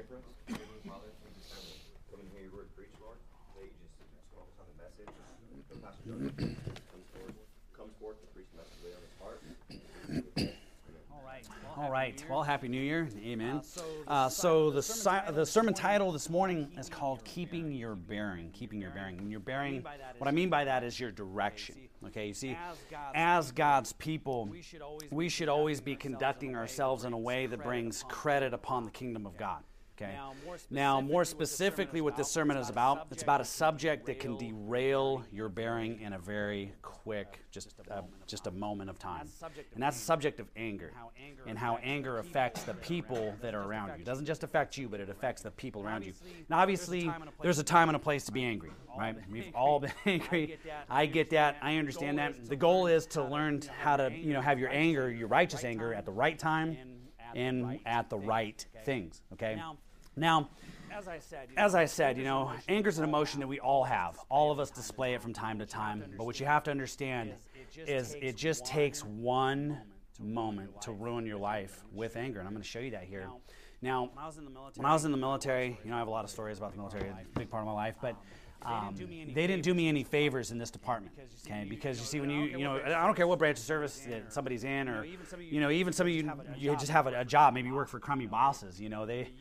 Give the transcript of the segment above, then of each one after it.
for us. Father, we just kind of come and hear your word preach, Lord. That you just come up with the message. Pastor Doug comes forth to preach the message on his heart. All right. Well, Happy New Year. Amen. So the sermon title this morning is called Keeping Your Bearing. Keeping Your Bearing. And your bearing, what I mean by that is your direction. Okay, you see, as God's people, we should always be conducting ourselves in a way that brings credit upon the kingdom of God. Okay. Now, more specifically, what this sermon is about, it's about a subject that can derail your bearing in a very quick, just a moment of time. And that's the subject of anger, and how anger affects the people that are around you. It doesn't just affect you, but it affects the people around you. Now, obviously, there's a time and a place to be angry, right? We've all been angry. I get that. I understand that. The goal is to learn how to, have your anger, your righteous anger, at the right time and at the right things. Okay. Now, as I said, anger is an emotion that we all have. All of us display it from time to time. But what you have to understand is it just takes one moment to ruin your life with anger. And I'm going to show you that here. Now, when I was in the military, I have a lot of stories about the military. It's a big part of my life. But they didn't do me any favors in this department, okay? Because you see, when I don't care what branch of service that somebody's in, or even some of you just have a job. Maybe you work for crummy bosses. You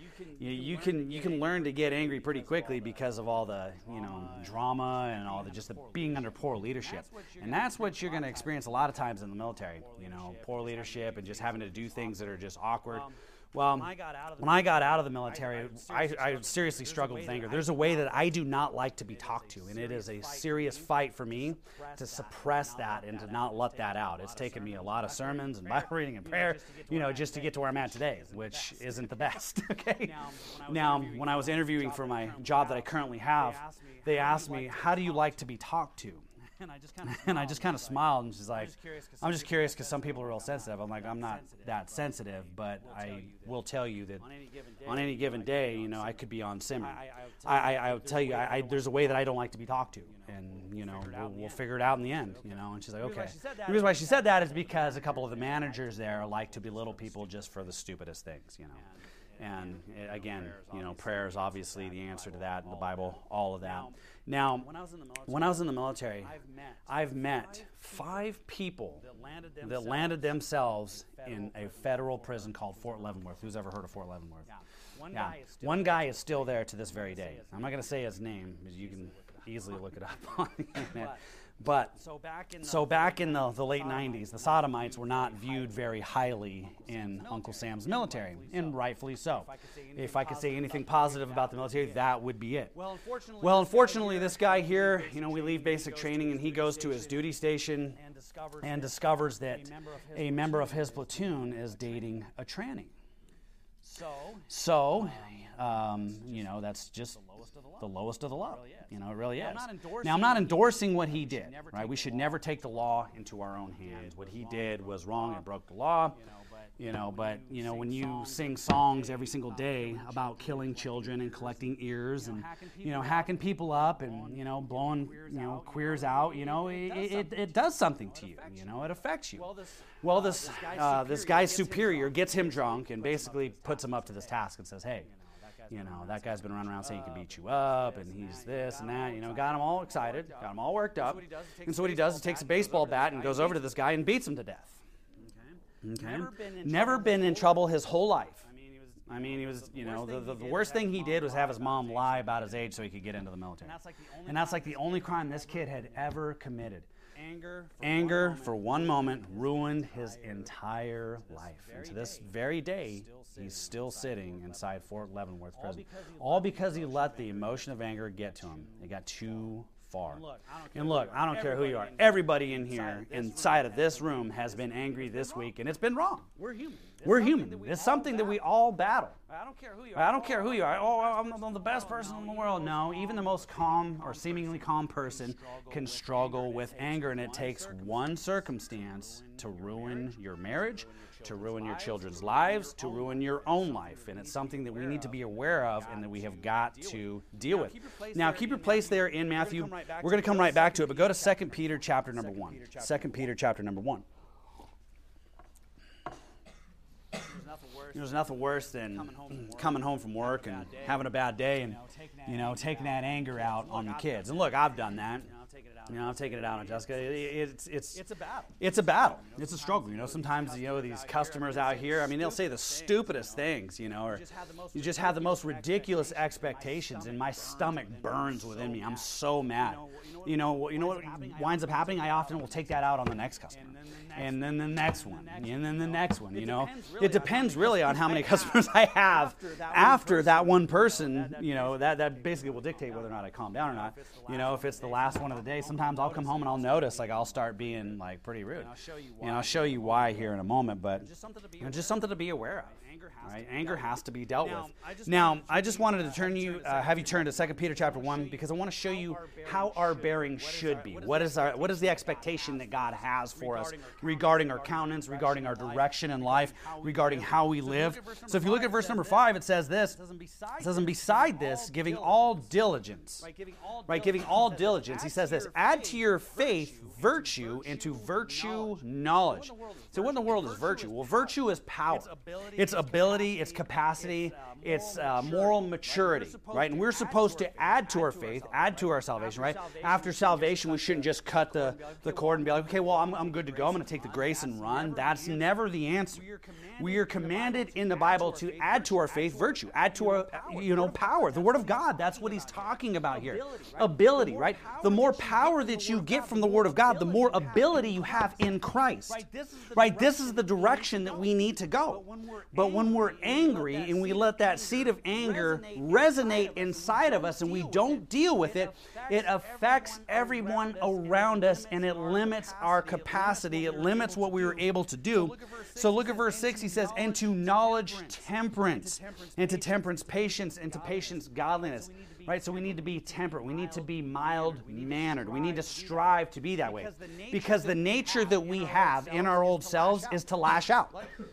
can learn to get angry pretty quickly because of all the drama and all the being under poor leadership, and that's what you're going to experience a lot of times in the military. Poor leadership and just having to do things that are just awkward. Well, when I got out of the military, I seriously struggled with anger. There's a way that I do not like to be talked to, and it is a serious fight for me to suppress that and to not let that out. It's taken me a lot of sermons and Bible reading and prayer, just to get to where I'm at today, which isn't the best, okay? Now, when I was interviewing for my job that I currently have, they asked me, how do you like to be talked to? And I just kind of smiled, and she's like, I'm just curious because some people are real sensitive. I'm like, I'm not that sensitive, but I will tell you that on any given day, I could be on simmer. I'll tell you, there's a way that I don't like to be talked to, and, we'll figure it out in the end, and she's like, okay. The reason why she said that is because a couple of the managers there like to belittle people just for the stupidest things, And again, prayer is obviously the answer to that in the Bible, all of that. Now, when I was in the military, I've met 5 people that landed themselves in a federal prison called Fort Leavenworth. Who's ever heard of Fort Leavenworth? Yeah. One guy is still there to this very day. I'm not going to say his name, because you can easily look it up on the internet. But so back in the late 90s, the Sodomites were not viewed very highly in Uncle Sam's military, and rightfully so. If I could say anything positive about the military, that would be it. Well, unfortunately, this guy here, we leave basic training, and he goes to his duty station and discovers that a member of his platoon is dating a tranny. So, that's just the lowest of the low. It really is. Now, I'm not endorsing what he did, right? We should never take the law into our own hands. What he did was wrong and broke the law, but when you sing songs every single day about killing children and collecting ears and, hacking people up and, blowing, queers out, it does something to you, it affects you. Well, this guy's superior gets him drunk and basically puts him up to this task and says, hey, that guy's been running around saying he can beat you up, and he's this and that, got him all excited, got him all worked up. And so what he does is takes a baseball bat and goes over to this guy and beats him to death. Okay. Never been in trouble his whole life. I mean, he was, the worst thing he did was have his mom lie about his age so he could get into the military. And that's like the only crime this kid had ever committed. Anger for one moment ruined his entire life. And to this very day, he's still sitting inside Fort Leavenworth prison. All because he let the emotion of anger get to him. It got too far. And look, I don't care who you are. Everybody in here, inside of this room, has been angry this week, and it's been wrong. We're human. It's something that we all battle. I don't care who you are. Oh, I'm the best person in the world. No, even the most calm or seemingly calm person can struggle with anger, and it takes one circumstance to ruin your marriage, to ruin your children's lives, to ruin your own life. And it's something that we need to be aware of and that we have got to deal with. Now, keep your place there in Matthew. We're going to come right back to it, but go to 2 Peter chapter number 1. 2 Peter chapter number 1. There's nothing worse than coming home from work and having a bad day and, taking that anger out on the kids. And look, I've done that. I've taken it out on Jessica. It's a battle. It's a battle. It's a struggle. Sometimes, these customers out here, they'll say the stupidest things, or you just have the most ridiculous expectations, and my stomach burns within me. I'm so mad. You know what winds up happening? I often will take that out on the next customer. And then the next one, and then the next one, It depends really on how many customers I have after that one person, that basically will dictate whether or not I calm down or not. If it's the last one of the day, sometimes I'll come home and I'll notice, I'll start being, pretty rude. I'll show you why here in a moment, but just something to be aware of. Right? Anger has to be dealt with. Now, I just wanted to have you turn to 2 Peter chapter 1, because I want to show you how our bearing should be. What is the expectation that God has for us regarding our countenance, regarding our direction in life, regarding how we live? So if you look at verse number 5, it says this. It says, and beside this, giving all diligence. Right? Giving all diligence. He says this, add to your faith virtue, and to virtue knowledge. So what in the world is virtue? Well, virtue is power. It's ability, it's capacity, it's moral maturity, right? And we're supposed to add to our faith, add to our salvation, right? After salvation, we shouldn't just cut the cord and be like, okay, well, I'm good to go. I'm going to take the grace and run. That's never the answer. We are commanded in the Bible to add to our faith virtue, add to our, power. The Word of God, that's what he's talking about here. Ability, right? The more power that you get from the Word of God, the more ability you have in Christ. Right? This is the direction that we need to go. But when we're angry and we let that seed of anger resonate inside of us and we don't deal with it, it affects everyone around us and it limits our capacity. It limits what we were able to do. So look at verse 6. He says, and to knowledge temperance, and to temperance patience, and to patience godliness. Right? So we need to be temperate. We need to be mild-mannered. We need to strive to be that way. Because the nature that we have in our old selves is to lash out.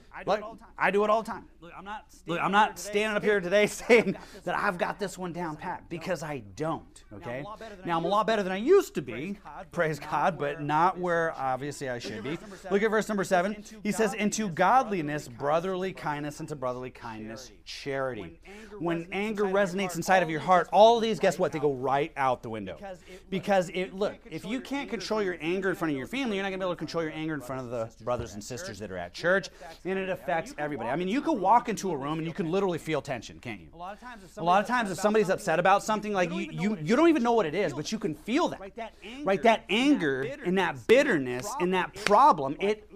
I do it all the time. Look, I'm not standing up here today saying that I've got this one down pat, because I don't, okay? Now, I'm a lot better than I used to be, praise God, but not where obviously I should be. Look at verse number 7. He says, into godliness, brotherly kindness, and to brotherly kindness, charity. When anger resonates inside of your heart, all of these, guess what? They go right out the window. Because, if you can't control your anger in front of your family, you're not going to be able to control your anger in front of the brothers and sisters that are at church, and it affects everybody. You could walk into a room and you can literally feel tension, can't you? A lot of times if somebody's upset about something, you don't even know what it is, but you can feel that. Right? That anger and that bitterness and that problem, it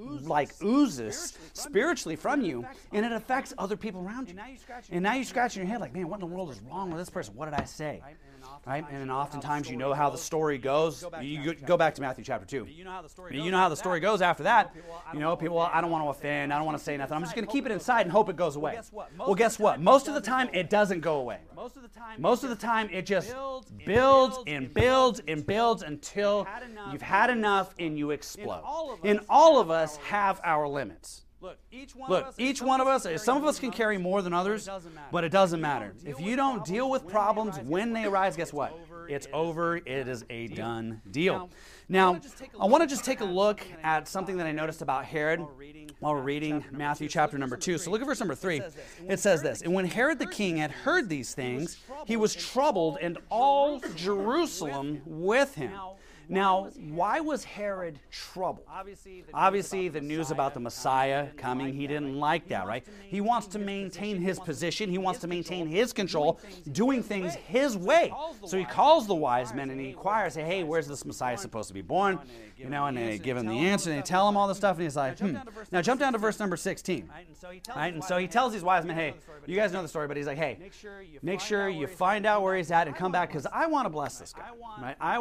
oozes spiritually from you, and it affects other people around you. And now you're scratching your head like, man, what in the world is wrong with this person? What did I say? Right? And then oftentimes you know how the story goes. You go back to Matthew chapter 2. You know how the story goes after that. People, I don't want to offend. I don't want to say nothing. I'm just going to keep it inside and hope it goes away. Well, guess what? Most of the time, it doesn't go away. Most of the time, it just builds and builds and builds until you've had enough and you explode. And all of us have our limits. Look, each one of us, some of us can carry more than others, but it doesn't matter. If you don't deal with problems when they arise, guess what? It's over. It is a done deal. Now, I want to just take a look at something that I noticed about Herod while we're reading Matthew chapter number 2. So look at verse number 3. It says this, and when Herod the king had heard these things, he was troubled, and all Jerusalem with him. Now, why was Herod troubled? Obviously, the news about the Messiah coming, he didn't like that, right? He wants to maintain his position. He wants to maintain his control, doing things his way. So he calls the wise men and he inquires, hey, where's this Messiah supposed to be born? And they give him the answer and they tell him all the stuff, and he's like, Now jump down to verse number 16. Right? And so he tells these wise men, hey, you guys know the story, but he's like, hey, make sure you find out where he's at and come back, because I want to bless this guy. Right? I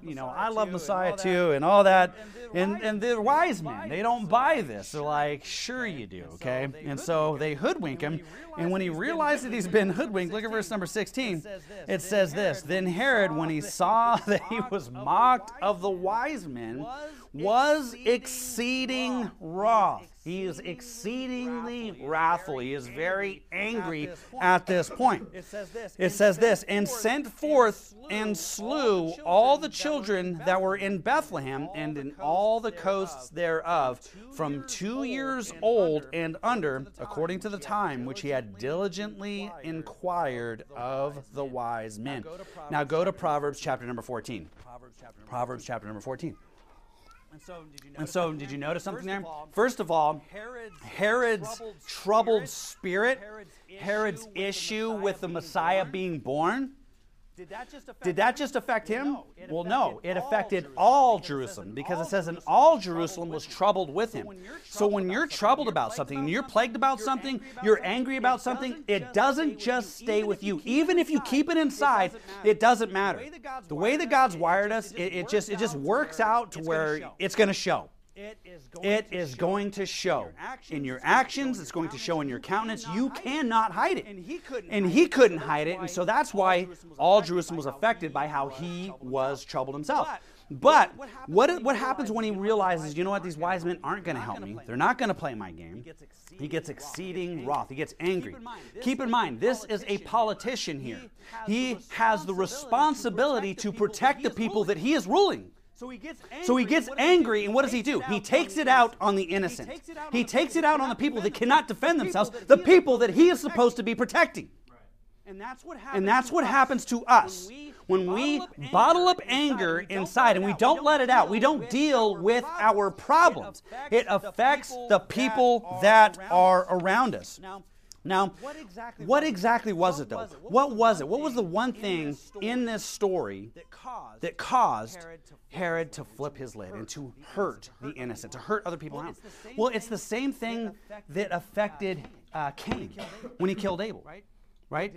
love Messiah too and all that. And the wise men, they don't buy this. They're like, sure you do, okay? And so they hoodwink him. And when he realized that he's been hoodwinked, look at verse number 16. It says this, then Herod, when he saw that he was mocked of the wise men, was exceeding wroth. He is exceedingly wrathful. He is very angry at this point. It says this, and sent forth and slew all the children that were in Bethlehem and in all the coasts thereof, from 2 years old and under, according to the time which he had diligently inquired of the wise men. Now go to Proverbs chapter number 14. Proverbs chapter number 14. And so, did you notice something there? First of all, Herod's troubled spirit, Herod's issue with the Messiah being born, did that just affect him? Well, no. It affected all Jerusalem, because it says, and all Jerusalem was troubled with him. So when you're troubled about something, and you're plagued about something, you're angry about something, it doesn't just stay with you. Even if you keep it inside, it doesn't matter. The way that God's wired us, it just works out to where it's going to show. It is going to show in your actions. It's going to show in your countenance. You cannot hide it. And he couldn't hide it. And so that's why all Jerusalem was affected by how he was troubled himself. But what happens when he realizes, you know what, these wise men aren't going to help me. They're not going to play my game. He gets exceeding wroth. He gets angry. Keep in mind, this is a politician here. He has the responsibility to protect the people that he is ruling. So he gets angry, and what does he do? He takes it out on the innocent. He takes it out on the people that cannot defend themselves, the people that he is supposed to be protecting. And that's what happens to us. When we bottle up anger inside and we don't let it out, we don't deal with our problems, it affects the people that are around us. Now, what exactly was it, though? What was it? What was the one thing in this story that caused Herod to flip his lid and to hurt the innocent, to hurt other people around? Well, it's the same thing that affected Cain when he killed Abel. Right?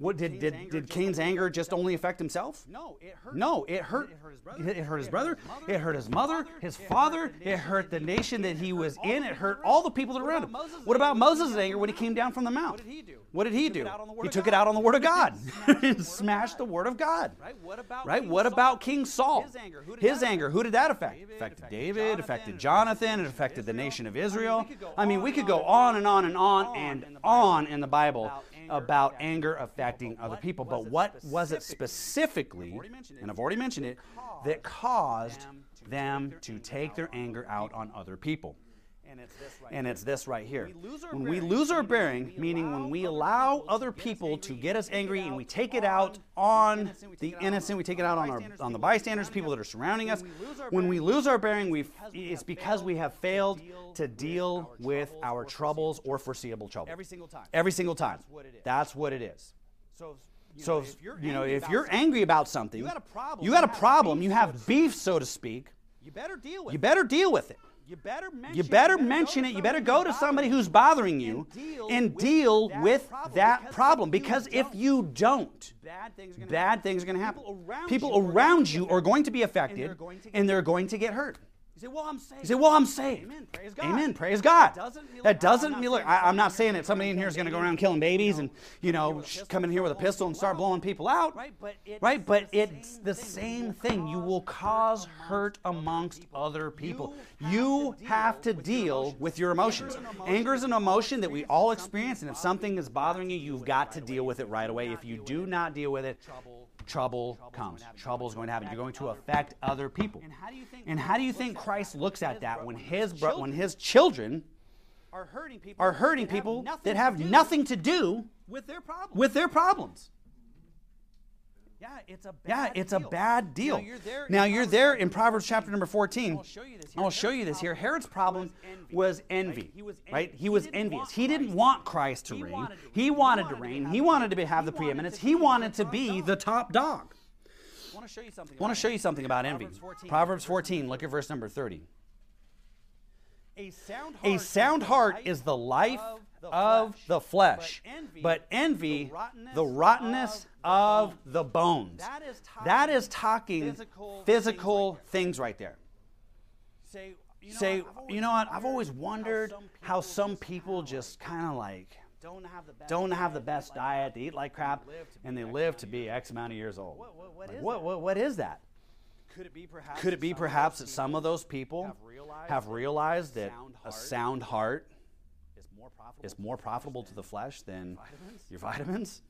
Did Cain's anger just only affect himself? No, it hurt his brother. It hurt his mother, his father. It hurt the nation that he was in. It hurt all the people that were around him. What about Moses' anger when he came down from the mount? What did he do? He took it out on the Word of God and smashed the Word of God. Right? What about King Saul? His anger, who did that affect? It affected David, affected Jonathan, it affected the nation of Israel. I mean, we could go on and on and on and on in the Bible about anger affecting other people. But what was it specifically, and I've already mentioned it, that caused them to take their anger out on other people? And it's this right here. When we lose our bearing, meaning when we allow other people to get us angry and we take it out on the innocent, we take it out on the bystanders, people that are surrounding us. When we lose our bearing, it's because we have failed to deal with our troubles or foreseeable trouble. Every single time. That's what it is. So, if you're angry about something, you got a problem, you have beef, so to speak, you better deal with it. You better mention it. You better go to somebody who's bothering you and deal with that problem. Because if you don't, bad things are going to happen. People around you are going to be affected, and they're going to get hurt. You say, well, I'm saved. Amen. Praise God. That doesn't mean, look, I'm not saying that somebody in here is going to go around killing babies and, come in here with a pistol and start blowing people out. Right? But it's the same thing. You will cause hurt amongst other people. You have to deal with your emotions. Anger is an emotion that we all experience, and if something is bothering you, you've got to deal with it right away. If you do not deal with it, trouble comes. Trouble is going to happen. You're going to affect other people. And how do you think Christ looks at that when his children are hurting people that have nothing to do with their problems? Yeah, it's a bad deal. Now you're there in Proverbs chapter number 14. I'll show you this here. Herod's problem was envy, right? He was envious. He didn't want Christ to reign. He wanted to reign. He wanted to have the preeminence. He wanted to be the top dog. I want to show you something about envy. Proverbs 14, look at verse number 30. A sound heart is the life of the flesh, but envy, the rottenness of the bones. That is talking physical things right there. Say, you know what? I've always wondered how some people just kind of like don't have the best diet, they eat like crap, and they live to be X amount of years old. What is that? Could it be perhaps that some of those people have realized that a sound heart is more profitable to the flesh than your vitamins?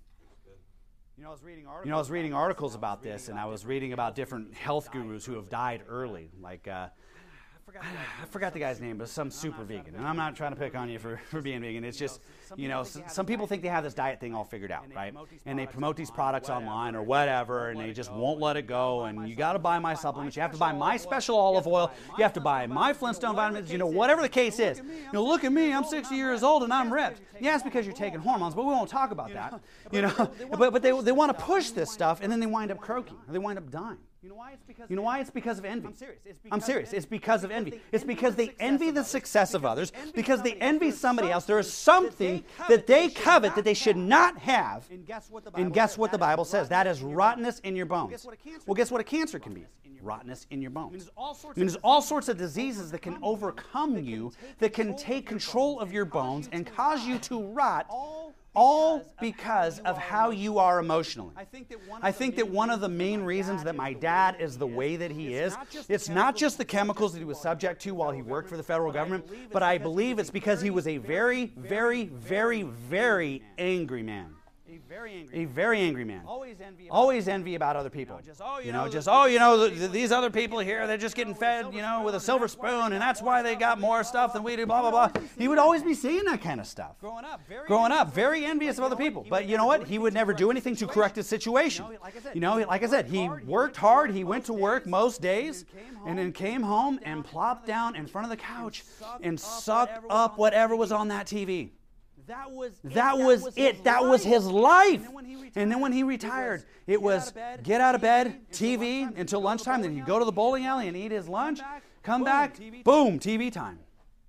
I was reading articles about this, and I was reading about different health gurus who have died early, like I forgot the guy's name, but some super vegan. And I'm not trying to pick on you for being vegan. It's just, some people think they have this diet thing all figured out, right? And they promote these products online or whatever, and they just won't let it go. And you got to buy my supplements. You have to buy my special olive oil. You have to buy my Flintstone vitamins. Whatever the case is. Look at me. I'm 60 years old and I'm ripped. Yeah, it's because you're taking hormones, but we won't talk about that. But they want to push this stuff, and then they wind up croaking. They wind up dying. You know why? It's because of envy. I'm serious. It's because of envy. It's because they envy the success of others, because they envy somebody else. There is something that they covet that they should not have. And guess what the Bible says? That is rottenness in your bones. Well, guess what a cancer can be? Rottenness in your bones. There's all sorts of diseases that can overcome you, that can take control of your bones and cause you to rot, all because of how you are emotionally. I think that one of the main reasons that my dad is the way that he is, it's not just the chemicals that he was subject to while he worked for the federal government, but I believe it's because he was a very, very, very, very angry man. A very angry man. Always envy about other people. These other people here, they're just getting fed, with a silver spoon, and that's why they got more stuff than we do, blah, blah, blah. He would always be saying that kind of stuff. Growing up, very envious of other people. But you know what? He would never do anything to correct his situation. Like I said, he worked hard. He went to work most days, and then came home and plopped down in front of the couch and sucked up whatever was on that TV. That was it. That was his life. And then when he retired, it was get out of bed, TV until lunchtime. Then he'd go to the bowling alley and eat his lunch. Come back, boom, TV time.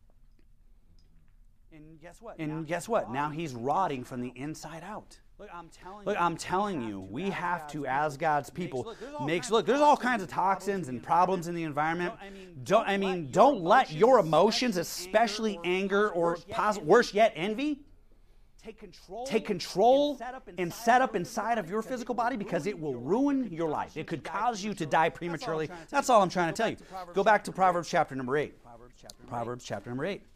And guess what? Now he's rotting from the inside out. Look, I'm telling you, we have to, as God's people, there's all kinds of toxins and problems in the environment. Don't let your emotions, especially anger or worse yet, envy, take control and set up inside of your physical body, because it will ruin your life. It could cause you to die prematurely. That's all I'm trying to tell you. Go back to Proverbs chapter number 8. Proverbs chapter number 8.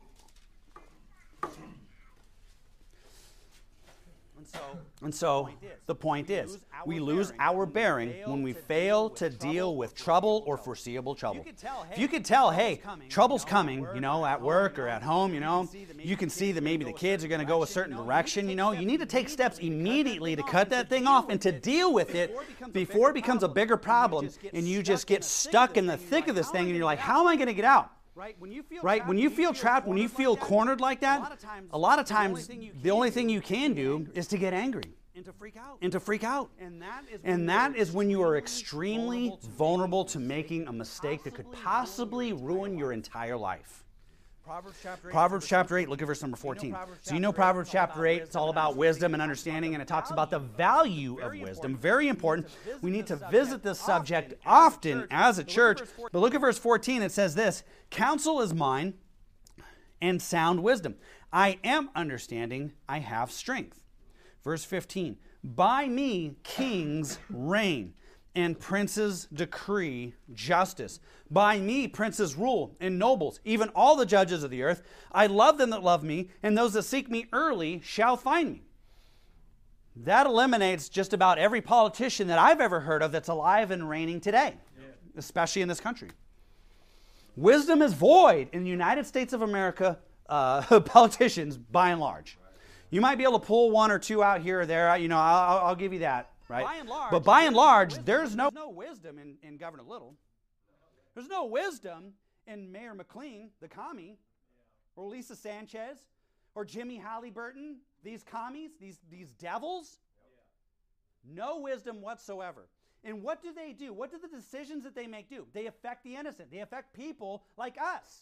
And so the point is, we lose our bearing when we fail to deal with trouble or foreseeable trouble. If you could tell, hey, trouble's coming, at work or at home, you can see that maybe the kids are going to go a certain direction, you need to take steps immediately to cut that thing off and to deal with it before it becomes a bigger problem and you just get stuck in the thick of this thing and you're like, how am I going to get out? When you feel trapped, when you feel cornered like that, a lot of times the only thing you can do is to get angry and to freak out. And that is when you are extremely vulnerable to making a mistake that could possibly ruin your entire life. Proverbs chapter 8, look at verse number 14. So Proverbs chapter 8, it's all about wisdom and understanding, and it talks about the value of wisdom. Very important. We need to visit this subject often as a church. But look at verse 14. It says this: counsel is mine and sound wisdom. I am understanding, I have strength. Verse 15. By me kings reign, and princes decree justice. By me princes rule, and nobles, even all the judges of the earth. I love them that love me, and those that seek me early shall find me. That eliminates just about every politician that I've ever heard of that's alive and reigning today, especially in this country. Wisdom is void in the United States of America, politicians, by and large. You might be able to pull one or two out here or there. I'll give you that. Right? But by and large, there's no wisdom in Governor Little. There's no wisdom in Mayor McLean, the commie, or Lisa Sanchez, or Jimmy Halliburton, these commies, these devils. No wisdom whatsoever. And what do they do? What do the decisions that they make do? They affect the innocent. They affect people like us.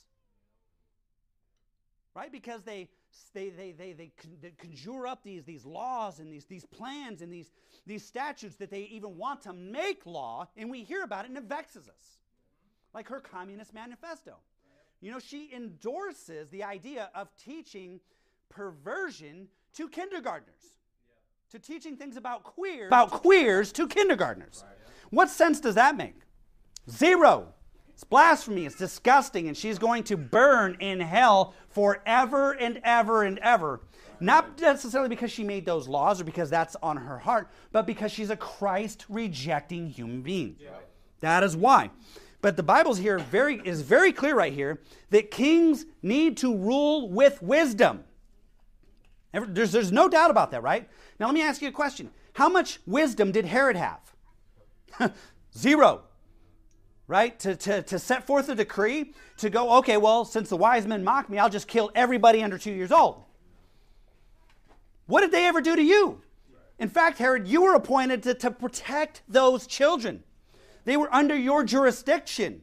Right? Because they conjure up these laws and these plans and these statutes that they even want to make law, and we hear about it and it vexes us. Like her Communist Manifesto. She endorses the idea of teaching perversion to kindergartners. To teaching things about queers to kindergartners. What sense does that make? 0. It's blasphemy. It's disgusting. And she's going to burn in hell forever and ever and ever. Not necessarily because she made those laws or because that's on her heart, but because she's a Christ-rejecting human being. Yeah. That is why. But the Bible's here is very clear right here that kings need to rule with wisdom. There's no doubt about that, right? Now let me ask you a question. How much wisdom did Herod have? 0. Right? To set forth a decree to go, okay, well, since the wise men mock me, I'll just kill everybody under 2 years old. What did they ever do to you? In fact, Herod, you were appointed to protect those children. They were under your jurisdiction.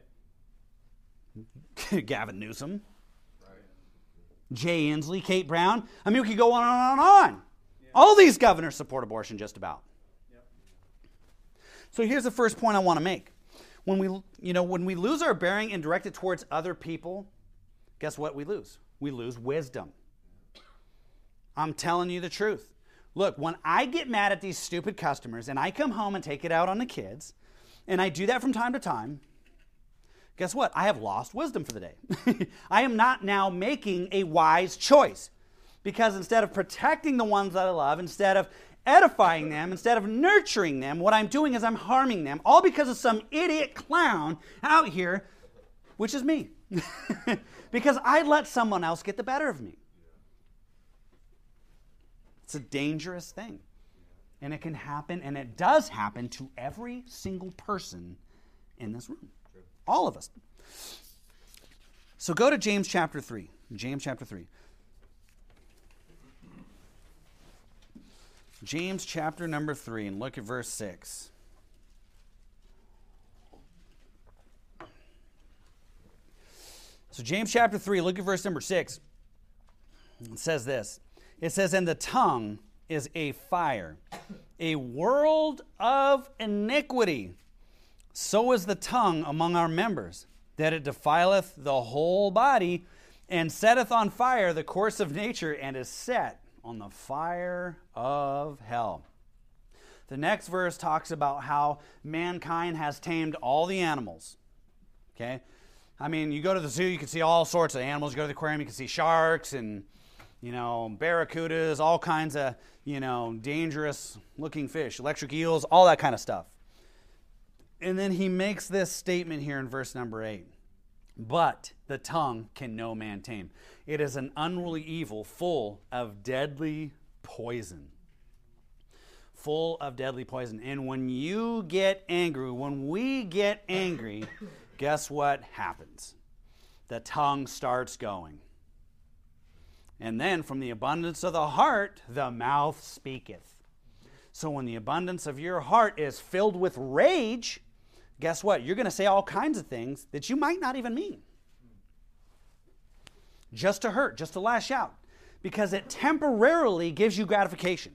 Yeah. Gavin Newsom, right. Jay Inslee, Kate Brown. I mean, we could go on and on and on. Yeah. All these governors support abortion just about. Yep. So here's the first point I want to make. When we lose our bearing and direct it towards other people, guess what we lose? We lose wisdom. I'm telling you the truth. Look, when I get mad at these stupid customers and I come home and take it out on the kids, and I do that from time to time, guess what? I have lost wisdom for the day. I am not now making a wise choice. Because instead of protecting the ones that I love, instead of edifying them, instead of nurturing them, what I'm doing is I'm harming them, all because of some idiot clown out here, which is me. Because I let someone else get the better of me. It's a dangerous thing. And it can happen, and it does happen to every single person in this room. True. All of us. So go to James chapter 3. James chapter 3. James chapter number 3, and look at verse 6. So James chapter 3, look at verse number 6. It says this. It says, and the tongue is a fire, a world of iniquity. So is the tongue among our members, that it defileth the whole body, and setteth on fire the course of nature, and is set on the fire of hell. The next verse talks about how mankind has tamed all the animals. Okay? I mean, you go to the zoo, you can see all sorts of animals. You go to the aquarium, you can see sharks and barracudas, all kinds of, dangerous looking fish, electric eels, all that kind of stuff. And then he makes this statement here in verse number 8. But the tongue can no man tame. It is an unruly evil full of deadly poison. Full of deadly poison. And when you get angry, when we get angry, guess what happens? The tongue starts going. And then from the abundance of the heart, the mouth speaketh. So when the abundance of your heart is filled with rage, guess what? You're going to say all kinds of things that you might not even mean. Just to hurt, just to lash out. Because it temporarily gives you gratification.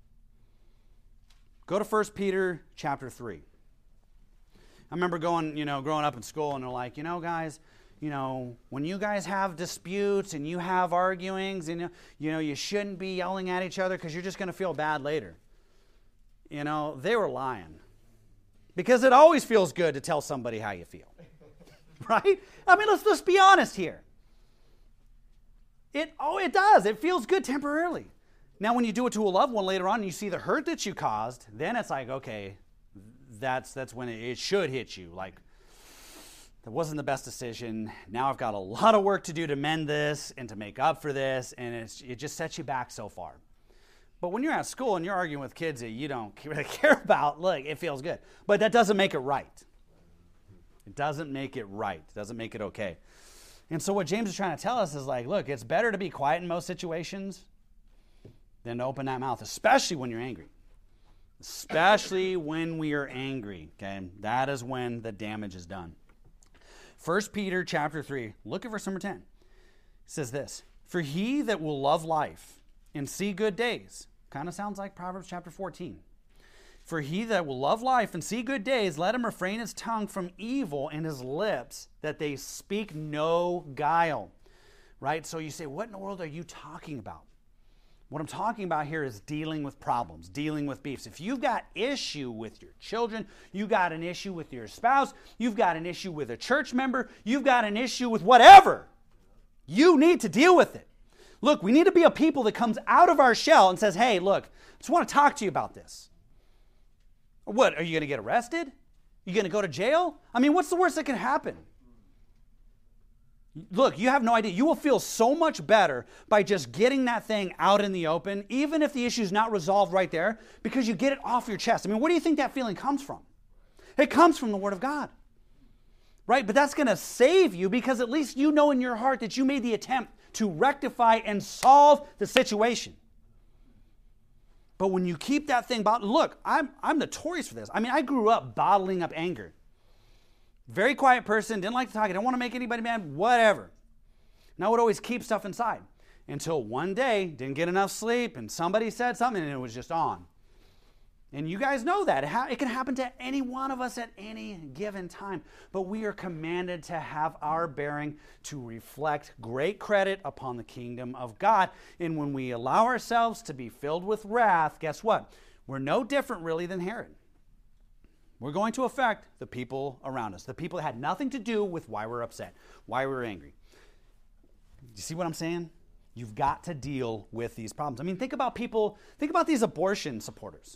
Go to 1 Peter chapter 3. I remember growing up in school, and they're like, guys, when you guys have disputes and you have arguings, you shouldn't be yelling at each other because you're just going to feel bad later. They were lying. Because it always feels good to tell somebody how you feel. Right? I mean, let's be honest here. It does. It feels good temporarily. Now, when you do it to a loved one later on and you see the hurt that you caused, then it's like, okay, that's when it should hit you. Like, that wasn't the best decision. Now I've got a lot of work to do to mend this and to make up for this, and it just sets you back so far. But when you're at school and you're arguing with kids that you don't really care about, look, it feels good. But that doesn't make it right. It doesn't make it right. It doesn't make it okay. And so what James is trying to tell us is like, look, it's better to be quiet in most situations than to open that mouth, especially when you're angry. Especially when we are angry, okay? That is when the damage is done. 1 Peter chapter 3, look at verse number 10. It says this, for he that will love life and see good days, kind of sounds like Proverbs chapter 14. For he that will love life and see good days, let him refrain his tongue from evil and his lips, that they speak no guile. Right? So you say, what in the world are you talking about? What I'm talking about here is dealing with problems, dealing with beefs. If you've got issue with your children, you've got an issue with your spouse, you've got an issue with a church member, you've got an issue with whatever, you need to deal with it. Look, we need to be a people that comes out of our shell and says, hey, look, I just want to talk to you about this. What, are you going to get arrested? You going to go to jail? I mean, what's the worst that can happen? Look, you have no idea. You will feel so much better by just getting that thing out in the open, even if the issue is not resolved right there, because you get it off your chest. I mean, where do you think that feeling comes from? It comes from the Word of God, right? But that's going to save you because at least you know in your heart that you made the attempt to rectify and solve the situation. But when you keep that thing bottled, look, I'm notorious for this. I mean, I grew up bottling up anger. Very quiet person, didn't like to talk, I didn't want to make anybody mad, whatever. And I would always keep stuff inside until one day, didn't get enough sleep, and somebody said something, and it was just on. And you guys know that. It can happen to any one of us at any given time. But we are commanded to have our bearing to reflect great credit upon the kingdom of God. And when we allow ourselves to be filled with wrath, guess what? We're no different really than Herod. We're going to affect the people around us, the people that had nothing to do with why we're upset, why we're angry. You see what I'm saying? You've got to deal with these problems. I mean, think about these abortion supporters.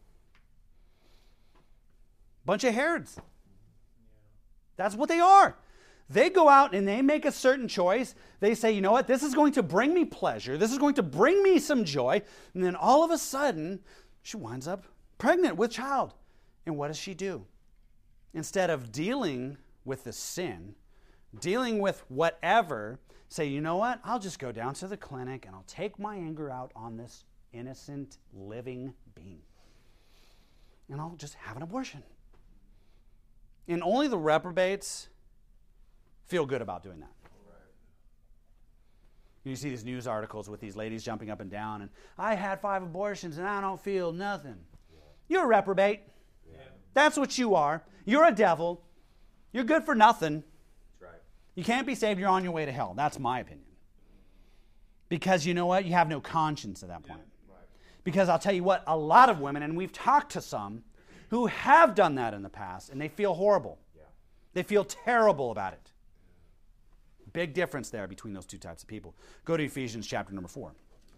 Bunch of Herods. That's what they are. They go out and they make a certain choice. They say, you know what, this is going to bring me pleasure. This is going to bring me some joy. And then all of a sudden, she winds up pregnant with child. And what does she do? Instead of dealing with the sin, dealing with whatever, say, you know what? I'll just go down to the clinic and I'll take my anger out on this innocent living being. And I'll just have an abortion. And only the reprobates feel good about doing that. You see these news articles with these ladies jumping up and down, and I had 5 abortions and I don't feel nothing. You're a reprobate. That's what you are. You're a devil. You're good for nothing. That's right. You can't be saved. You're on your way to hell. That's my opinion. Because you know what? You have no conscience at that point. Yeah, right. Because I'll tell you what, a lot of women, and we've talked to some, who have done that in the past, and they feel horrible. Yeah. They feel terrible about it. Big difference there between those two types of people. Go to Ephesians chapter number 4.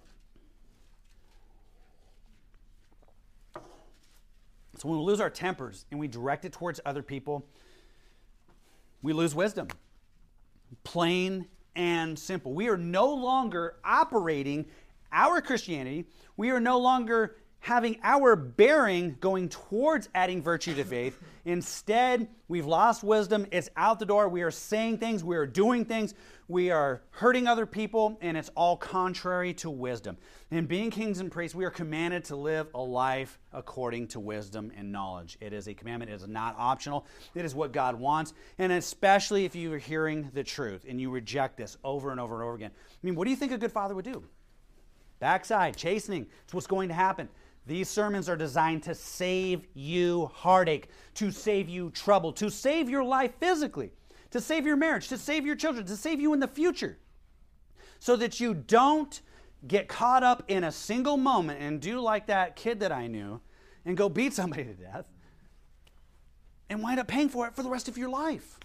So when we lose our tempers and we direct it towards other people, we lose wisdom. Plain and simple. We are no longer operating our Christianity. We are no longer having our bearing going towards adding virtue to faith. Instead, we've lost wisdom. It's out the door. We are saying things. We are doing things. We are hurting other people, and it's all contrary to wisdom. In being kings and priests, we are commanded to live a life according to wisdom and knowledge. It is a commandment. It is not optional. It is what God wants, and especially if you are hearing the truth and you reject this over and over and over again. I mean, what do you think a good father would do? Backside, chastening. It's what's going to happen. These sermons are designed to save you heartache, to save you trouble, to save your life physically, to save your marriage, to save your children, to save you in the future, so that you don't get caught up in a single moment and do like that kid that I knew and go beat somebody to death and wind up paying for it for the rest of your life.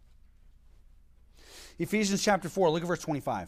Ephesians chapter 4, look at verse 25.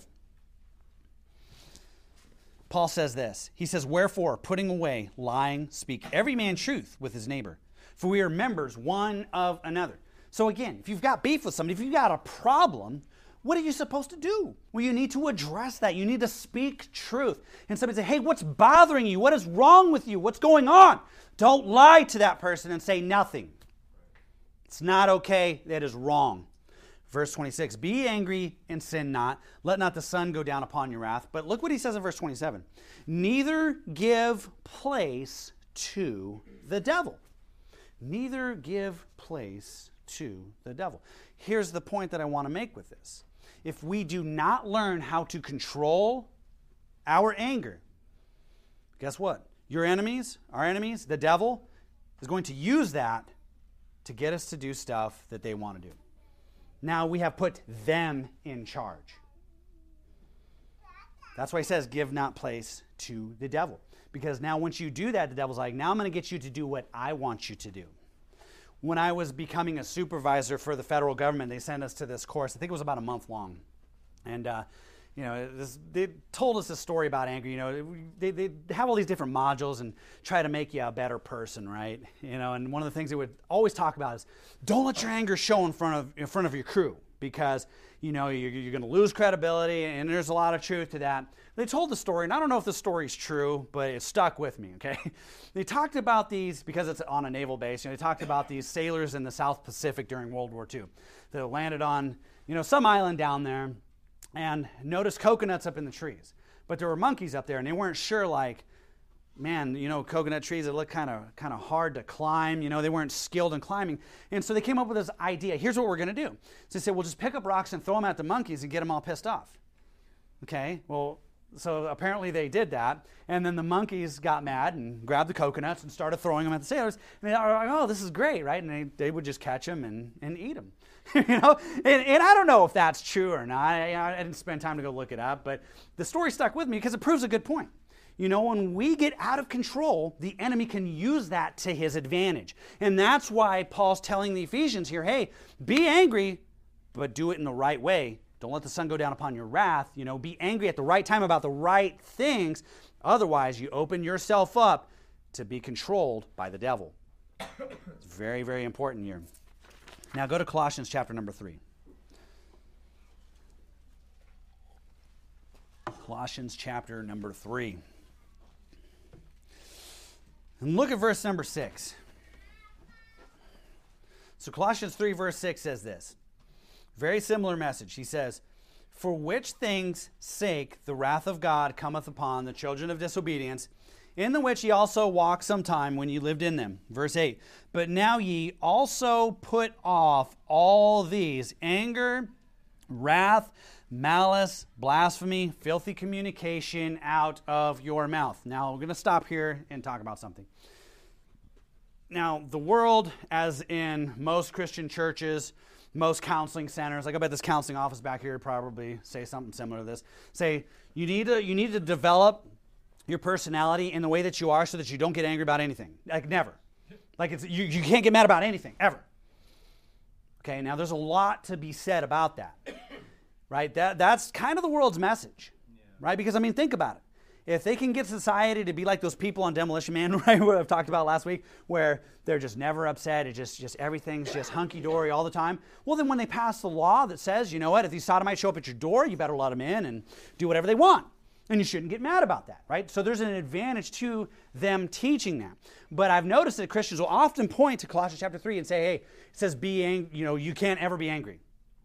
Paul says this. He says, wherefore, putting away lying, speak every man truth with his neighbor, for we are members one of another. So again, if you've got beef with somebody, if you've got a problem, what are you supposed to do? Well, you need to address that. You need to speak truth. And somebody say, hey, what's bothering you? What is wrong with you? What's going on? Don't lie to that person and say nothing. It's not okay. That is wrong. Verse 26, be angry and sin not. Let not the sun go down upon your wrath. But look what he says in verse 27. Neither give place to the devil. Neither give place to the devil. Here's the point that I want to make with this. If we do not learn how to control our anger, guess what? Your enemies, our enemies, the devil, is going to use that to get us to do stuff that they want to do. Now we have put them in charge. That's why he says, give not place to the devil. Because now once you do that, the devil's like, now I'm going to get you to do what I want you to do. When I was becoming a supervisor for the federal government, they sent us to this course. I think it was about a month long. And, they told us a story about anger. They have all these different modules and try to make you a better person, right? And one of the things they would always talk about is, don't let your anger show in front of your crew, because you're going to lose credibility, and there's a lot of truth to that. They told the story, and I don't know if the story's true, but it stuck with me, okay? They talked about these, because it's on a naval base, they talked about these sailors in the South Pacific during World War II that landed on, some island down there and noticed coconuts up in the trees. But there were monkeys up there, and they weren't sure, coconut trees that look kind of hard to climb. They weren't skilled in climbing. And so they came up with this idea. Here's what we're going to do. So they said, we'll just pick up rocks and throw them at the monkeys and get them all pissed off. Okay, well, so apparently they did that. And then the monkeys got mad and grabbed the coconuts and started throwing them at the sailors. And they were like, oh, this is great, right? And they would just catch them and eat them. And I don't know if that's true or not. I didn't spend time to go look it up. But the story stuck with me because it proves a good point. When we get out of control, the enemy can use that to his advantage. And that's why Paul's telling the Ephesians here, hey, be angry, but do it in the right way. Don't let the sun go down upon your wrath. Be angry at the right time about the right things. Otherwise, you open yourself up to be controlled by the devil. It's very, very important here. Now go to Colossians chapter number 3. Colossians chapter number 3. And look at verse number 6. So Colossians 3 verse 6 says this. Very similar message. He says, for which things' sake the wrath of God cometh upon the children of disobedience, in the which ye also walked sometime when ye lived in them. Verse 8, but now ye also put off all these, anger, wrath, malice, blasphemy, filthy communication out of your mouth. Now, we're going to stop here and talk about something. Now, the world, as in most Christian churches, most counseling centers, like I bet this counseling office back here would probably say something similar to this, say you need to develop your personality in the way that you are so that you don't get angry about anything. Like never. Like you can't get mad about anything, ever. Okay, now there's a lot to be said about that. Right? That's kind of the world's message. Yeah. Right? Because, think about it. If they can get society to be like those people on Demolition Man, right, what I've talked about last week, where they're just never upset, it's just everything's just hunky-dory all the time, well, then when they pass the law that says, you know what, if these sodomites show up at your door, you better let them in and do whatever they want. And you shouldn't get mad about that, right? So there's an advantage to them teaching that. But I've noticed that Christians will often point to Colossians chapter 3 and say, hey, it says you can't ever be angry.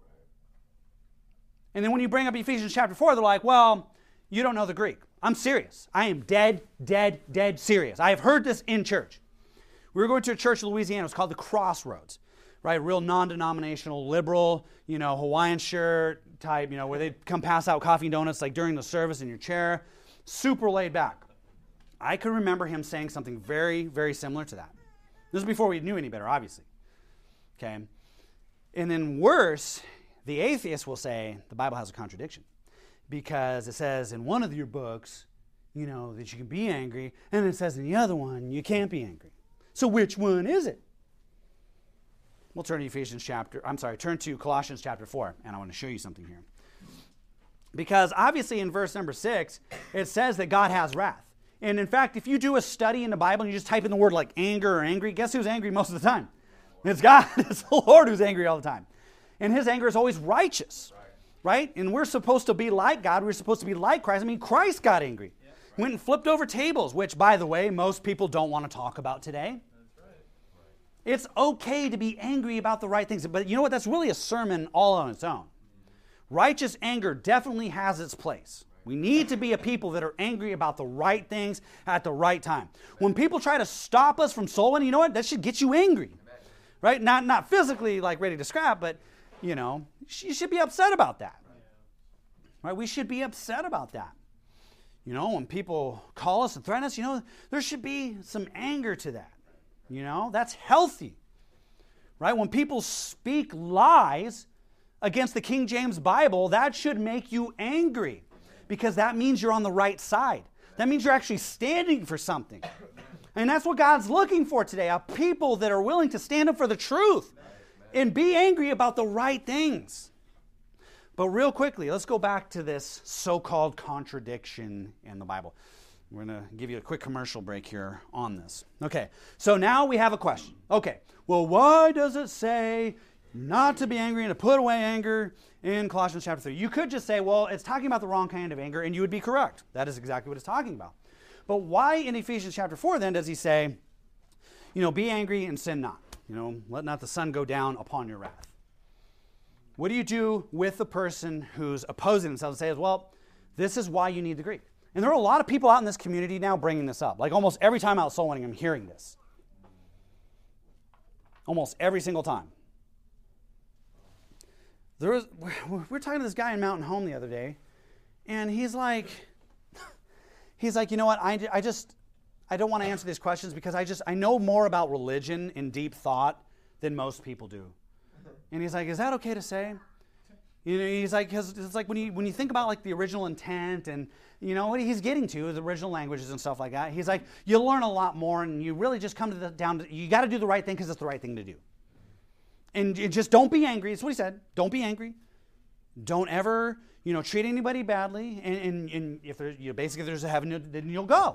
And then when you bring up Ephesians chapter 4, they're like, well, you don't know the Greek. I'm serious. I am dead serious. I have heard this in church. We were going to a church in Louisiana. It was called the Crossroads, right? Real non-denominational, liberal, Hawaiian shirt type, where they'd come pass out coffee and donuts like during the service in your chair. Super laid back. I can remember him saying something very, very similar to that. This is before we knew any better, obviously. Okay? And then worse, the atheist will say the Bible has a contradiction. Because it says in one of your books, that you can be angry, and it says in the other one, you can't be angry. So which one is it? We'll turn to turn to Colossians chapter 4, and I want to show you something here. Because obviously in verse number 6, it says that God has wrath. And in fact, if you do a study in the Bible and you just type in the word like anger or angry, guess who's angry most of the time? It's God. It's the Lord who's angry all the time. And his anger is always righteous. Right? And we're supposed to be like God. We're supposed to be like Christ. Christ got angry. Yeah, right. Went and flipped over tables, which, by the way, most people don't want to talk about today. That's right. It's okay to be angry about the right things. But you know what? That's really a sermon all on its own. Righteous anger definitely has its place. We need to be a people that are angry about the right things at the right time. When people try to stop us from soul winning, you know what? That should get you angry. Right? Not physically like ready to scrap, but you should be upset about that. Right? We should be upset about that. When people call us and threaten us, there should be some anger to that. That's healthy. Right? When people speak lies against the King James Bible, that should make you angry. because that means you're on the right side. That means you're actually standing for something. And that's what God's looking for today, a people that are willing to stand up for the truth and be angry about the right things. But real quickly, let's go back to this so-called contradiction in the Bible. We're going to give you a quick commercial break here on this. Okay, so now we have a question. Okay, well, why does it say not to be angry and to put away anger in Colossians chapter 3? You could just say, well, it's talking about the wrong kind of anger, and you would be correct. That is exactly what it's talking about. But why in Ephesians chapter 4 then does he say, be angry and sin not? Let not the sun go down upon your wrath. What do you do with the person who's opposing themselves and says, well, this is why you need the Greek? And there are a lot of people out in this community now bringing this up. Like almost every time out soul winning, I'm hearing this. Almost every single time. We're talking to this guy in Mountain Home the other day, and he's like, you know what, I don't want to answer these questions because I know more about religion and deep thought than most people do. And he's like, is that okay to say? He's like, because it's like when you think about like the original intent and what he's getting to is original languages and stuff like that. He's like, you learn a lot more, and you really just come to you got to do the right thing because it's the right thing to do. And just don't be angry. That's what he said. Don't be angry. Don't ever treat anybody badly. And if there's a heaven, then you'll go.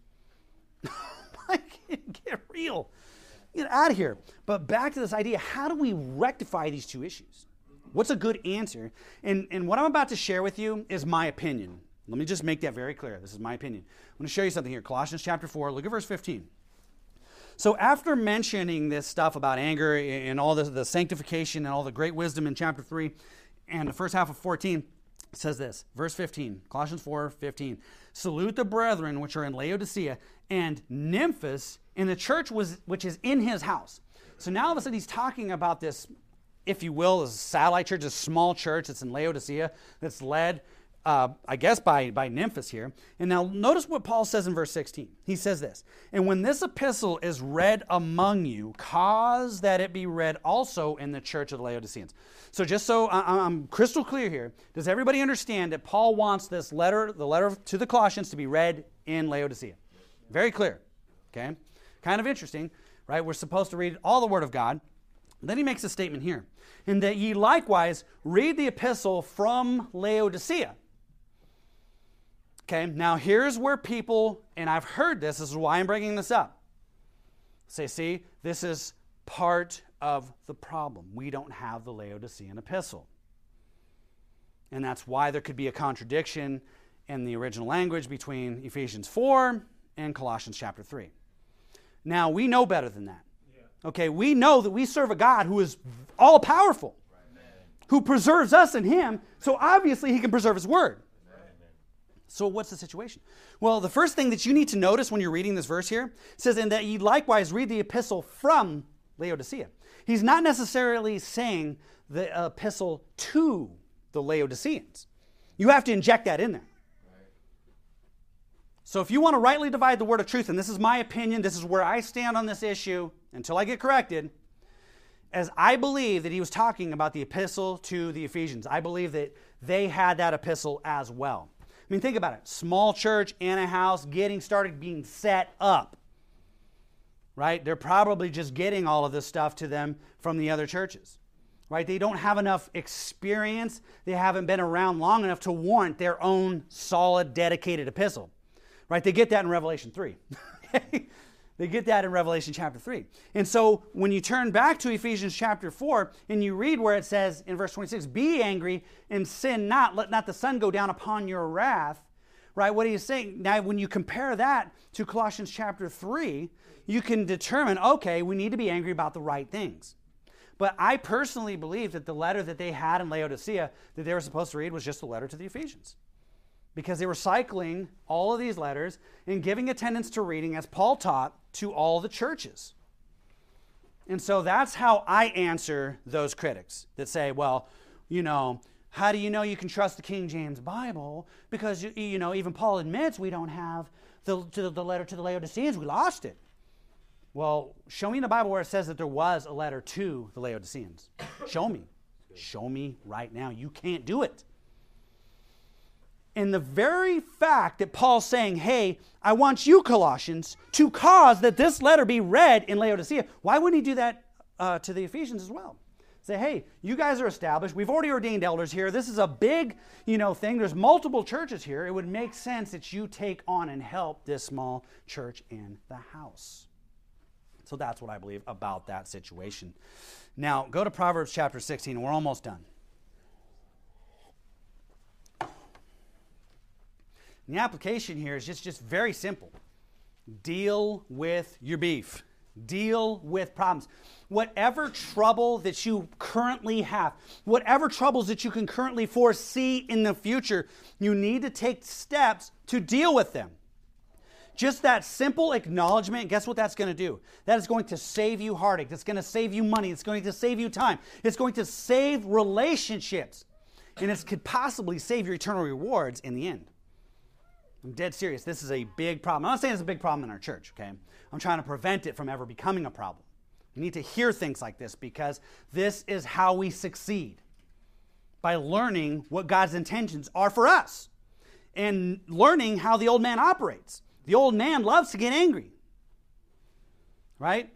Get real. Get out of here. But back to this idea, how do we rectify these two issues? What's a good answer? And what I'm about to share with you is my opinion. Let me just make that very clear. This is my opinion. I'm going to show you something here. Colossians chapter 4, look at verse 15. So after mentioning this stuff about anger and all the sanctification and all the great wisdom in chapter 3 and the first half of 14, it says this, verse 15, Colossians 4:15. Salute the brethren which are in Laodicea and Nymphas in the church which is in his house. So now all of a sudden he's talking about this, if you will, as a satellite church, a small church that's in Laodicea that's led, I guess, by Nymphas here. And now notice what Paul says in verse 16. He says this, and when this epistle is read among you, cause that it be read also in the church of the Laodiceans. So just so I'm crystal clear here, does everybody understand that Paul wants this letter, the letter to the Colossians, to be read in Laodicea? Very clear, okay? Kind of interesting, right? We're supposed to read all the Word of God. Then he makes a statement here, and that ye likewise read the epistle from Laodicea. Okay, now here's where people, and I've heard this is why I'm bringing this up, say, see, this is part of the problem. We don't have the Laodicean epistle. And that's why there could be a contradiction in the original language between Ephesians 4 and Colossians chapter 3. Now, we know better than that. Okay, we know that we serve a God who is all-powerful, who preserves us in him, so obviously he can preserve his word. So what's the situation? Well, the first thing that you need to notice when you're reading this verse here says, and that ye likewise read the epistle from Laodicea. He's not necessarily saying the epistle to the Laodiceans. You have to inject that in there. So if you want to rightly divide the word of truth, and this is my opinion, this is where I stand on this issue until I get corrected, as I believe that he was talking about the epistle to the Ephesians. I believe that they had that epistle as well. I mean, think about it. Small church in a house, getting started, being set up. Right? They're probably just getting all of this stuff to them from the other churches. Right? They don't have enough experience. They haven't been around long enough to warrant their own solid, dedicated epistle. Right? They get that in Revelation 3. They get that in Revelation chapter 3. And so when you turn back to Ephesians chapter 4 and you read where it says in verse 26, be angry and sin not, let not the sun go down upon your wrath. Right? What are you saying? Now when you compare that to Colossians chapter 3, you can determine, okay, we need to be angry about the right things. But I personally believe that the letter that they had in Laodicea that they were supposed to read was just a letter to the Ephesians. Because they were cycling all of these letters and giving attendance to reading, as Paul taught, to all the churches. And so that's how I answer those critics that say, well, how do you know you can trust the King James Bible? Because, even Paul admits we don't have the letter to the Laodiceans. We lost it. Well, show me in the Bible where it says that there was a letter to the Laodiceans. Show me. Show me right now. You can't do it. in the very fact that Paul's saying, hey, I want you, Colossians, to cause that this letter be read in Laodicea, why wouldn't he do that to the Ephesians as well? Say, hey, you guys are established. We've already ordained elders here. This is a big, thing. There's multiple churches here. It would make sense that you take on and help this small church in the house. So that's what I believe about that situation. Now, go to Proverbs chapter 16. We're almost done. And the application here is just very simple. Deal with your beef. Deal with problems. Whatever trouble that you currently have, whatever troubles that you can currently foresee in the future, you need to take steps to deal with them. Just that simple acknowledgement, guess what that's going to do? That is going to save you heartache. It's going to save you money. It's going to save you time. It's going to save relationships. And it could possibly save your eternal rewards in the end. I'm dead serious. This is a big problem. I'm not saying it's a big problem in our church, okay? I'm trying to prevent it from ever becoming a problem. We need to hear things like this because this is how we succeed. By learning what God's intentions are for us. And learning how the old man operates. The old man loves to get angry. Right?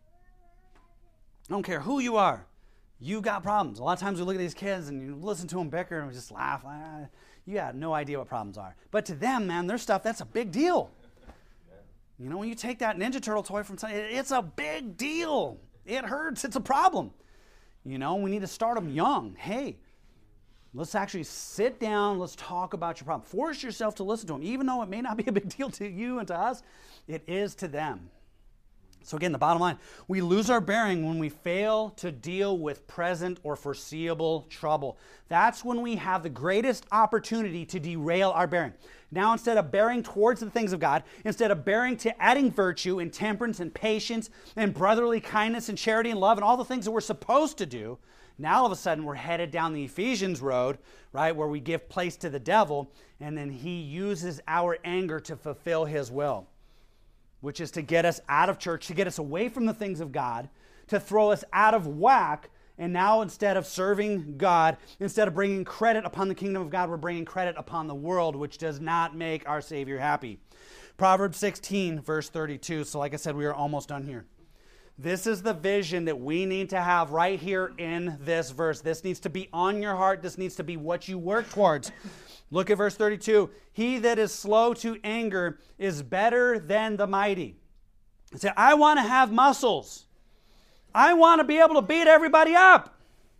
I don't care who you are. You got problems. A lot of times we look at these kids and you listen to them bicker and we just laugh. You got no idea what problems are. But to them, man, their stuff, that's a big deal. When you take that Ninja Turtle toy from somebody, it's a big deal. It hurts. It's a problem. We need to start them young. Hey, let's actually sit down. Let's talk about your problem. Force yourself to listen to them. Even though it may not be a big deal to you and to us, it is to them. So again, the bottom line, we lose our bearing when we fail to deal with present or foreseeable trouble. That's when we have the greatest opportunity to derail our bearing. Now, instead of bearing towards the things of God, instead of bearing to adding virtue and temperance and patience and brotherly kindness and charity and love and all the things that we're supposed to do, now all of a sudden we're headed down the Ephesians road, right, where we give place to the devil, and then he uses our anger to fulfill his will, which is to get us out of church, to get us away from the things of God, to throw us out of whack. And now instead of serving God, instead of bringing credit upon the kingdom of God, we're bringing credit upon the world, which does not make our Savior happy. Proverbs 16, verse 32. So like I said, we are almost done here. This is the vision that we need to have right here in this verse. This needs to be on your heart. This needs to be what you work towards. Look at verse 32. He that is slow to anger is better than the mighty. Say, I want to have muscles. I want to be able to beat everybody up.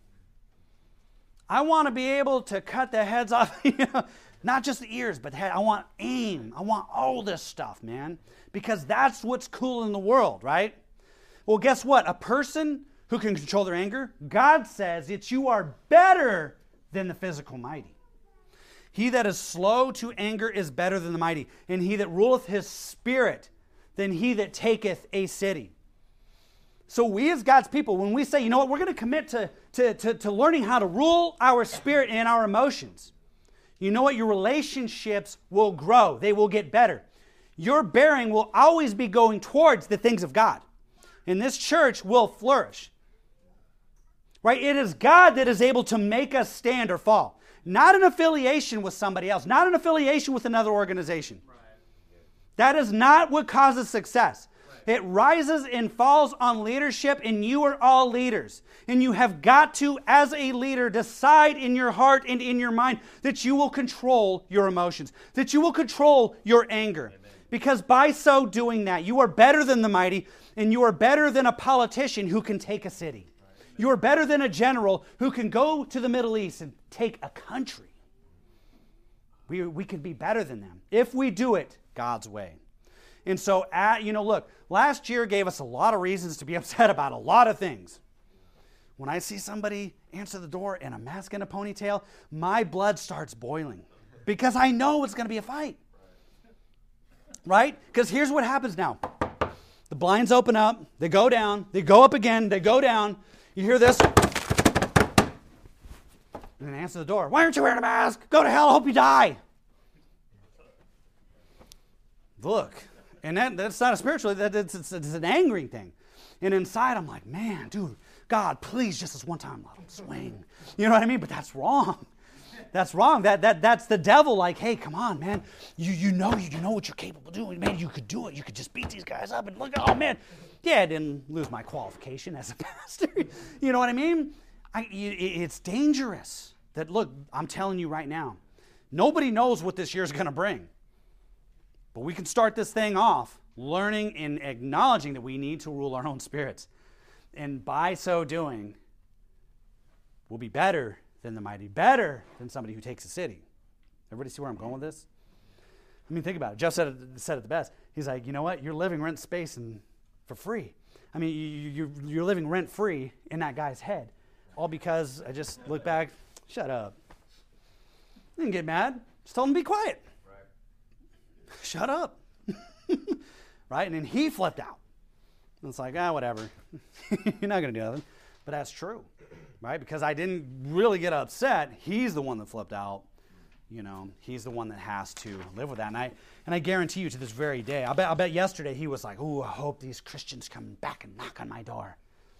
I want to be able to cut the heads off, not just the ears, but the head. I want aim. I want all this stuff, man, because that's what's cool in the world, right? Well, guess what? A person who can control their anger, God says that you are better than the physical mighty. He that is slow to anger is better than the mighty, and he that ruleth his spirit than he that taketh a city. So we as God's people, when we say, we're going to commit to learning how to rule our spirit and our emotions, your relationships will grow. They will get better. Your bearing will always be going towards the things of God. And this church will flourish. Right? It is God that is able to make us stand or fall. Not an affiliation with somebody else. Not an affiliation with another organization. Right. That is not what causes success. Right. It rises and falls on leadership, and you are all leaders. And you have got to, as a leader, decide in your heart and in your mind that you will control your emotions, that you will control your anger. Amen. Because by so doing that, you are better than the mighty, and you are better than a politician who can take a city. You are better than a general who can go to the Middle East and take a country. We can be better than them if we do it God's way. And so, look, last year gave us a lot of reasons to be upset about a lot of things. When I see somebody answer the door in a mask and a ponytail, my blood starts boiling because I know it's going to be a fight. Right? Because here's what happens now. The blinds open up, they go down, they go up again, they go down. You hear this? And then answer the door. Why aren't you wearing a mask? Go to hell, I hope you die. Look, and that's not a spiritual, it's an angry thing. And inside I'm like, man, dude, God, please just this one time let him swing. You know what I mean? But that's wrong. That's wrong. That's the devil. Like, hey, come on, man. You know what you're capable of doing. Man, you could do it. You could just beat these guys up and look. Oh man, yeah, I didn't lose my qualification as a pastor. You know what I mean? It's dangerous. That look, I'm telling you right now, nobody knows what this year's going to bring. But we can start this thing off learning and acknowledging that we need to rule our own spirits. And by so doing, we'll be better than the mighty, better than somebody who takes a city. Everybody see where I'm going with this? I mean, think about it. Jeff said it the best. He's like, you know what? You're living rent space for free. I mean, you're living rent free in that guy's head. All because I just look back, shut up. I didn't get mad. Just told him to be quiet. Right. Shut up. Right? And then he flipped out. And it's like, whatever. You're not going to do nothing. But that's true. Right? Because I didn't really get upset. He's the one that flipped out. You know, he's the one that has to live with that. And I guarantee you to this very day, I bet yesterday he was like, I hope these Christians come back and knock on my door.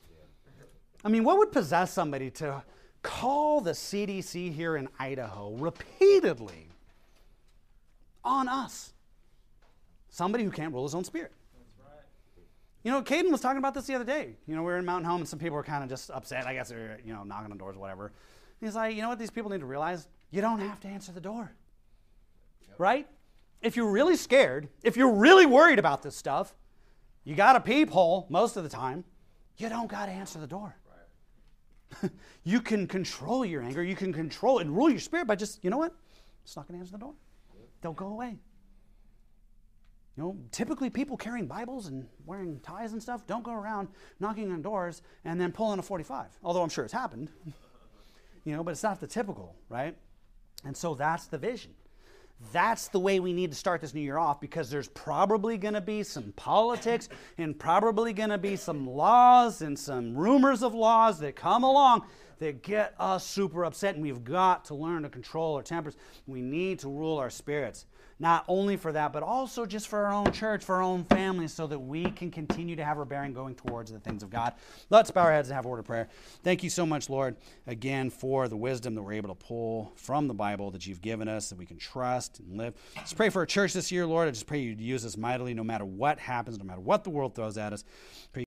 I mean, what would possess somebody to call the CDC here in Idaho repeatedly on us? Somebody who can't rule his own spirit. That's right. You know, Caden was talking about this the other day. You know, we were in Mountain Home and some people were kind of just upset. I guess they're, knocking on doors or whatever. And he's like, you know what these people need to realize? You don't have to answer the door. Yep. Right? If you're really scared, if you're really worried about this stuff, you got a peephole most of the time. You don't got to answer the door. You can control your anger. You can control and rule your spirit by just, you know what? Just not going to answer the door. Don't go away. You know, typically people carrying Bibles and wearing ties and stuff don't go around knocking on doors and then pulling a 45. Although I'm sure it's happened. But it's not the typical, right? And so that's the vision. That's the way we need to start this new year off, because there's probably going to be some politics and probably going to be some laws and some rumors of laws that come along that get us super upset, and we've got to learn to control our tempers. We need to rule our spirits. Not only for that, but also just for our own church, for our own families, so that we can continue to have our bearing going towards the things of God. Let's bow our heads and have a word of prayer. Thank you so much, Lord, again, for the wisdom that we're able to pull from the Bible that you've given us, that we can trust and live. Just pray for our church this year, Lord. I just pray you'd use us mightily no matter what happens, no matter what the world throws at us. Pray